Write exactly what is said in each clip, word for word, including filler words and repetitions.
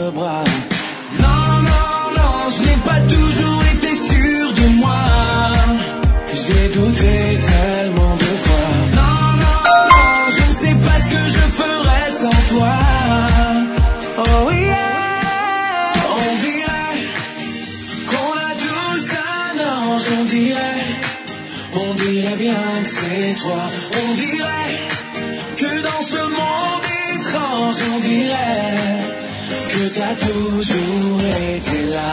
le bras. Non, non, non, je n'ai pas toujours été sûr de moi. J'ai douté tellement de fois. Non, non, non, je ne sais pas ce que je ferais sans toi. Oh yeah. On dirait qu'on a tous un ange. On dirait, on dirait bien que c'est toi. On dirait que dans ce monde étrange, on dirait que t'as toujours été là.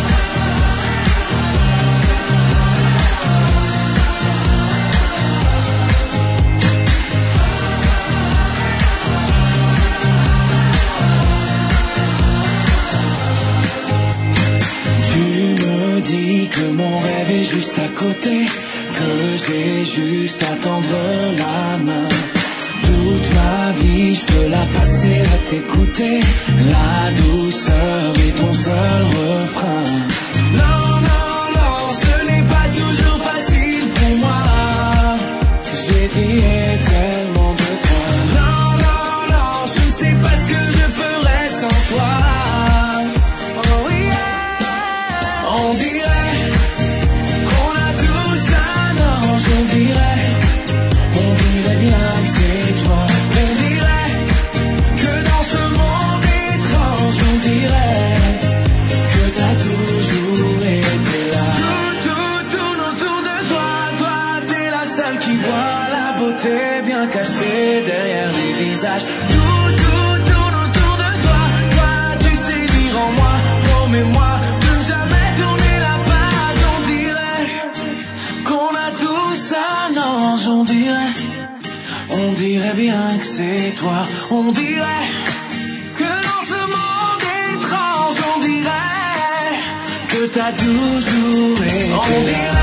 Tu me dis que mon rêve est juste à côté, que j'ai juste à tendre la main. Toute ma vie, je peux la passer à t'écouter. La douceur est ton seul refrain. Non, non, non, ce n'est pas toujours facile pour moi. J'ai prié tellement de fois. Non, non, non, je ne sais pas ce que je ferais sans toi. Oh yeah. On dirait qu'on a tous un ange. On dirait, on dirait bien que c'est toi. On dirait que dans ce monde étrange, on dirait que t'as toujours été là. Tout, tout tourne autour de toi. Toi, t'es la seule qui voit la beauté bien cachée derrière les visages. Tout, tout tourne autour de toi. Toi, tu sais lire en moi. Promets-moi de ne jamais tourner la page. On dirait qu'on a tous un ange. On dirait, on dirait bien que c'est toi. On dirait que dans ce monde étrange, on dirait que t'as toujours été. On dirait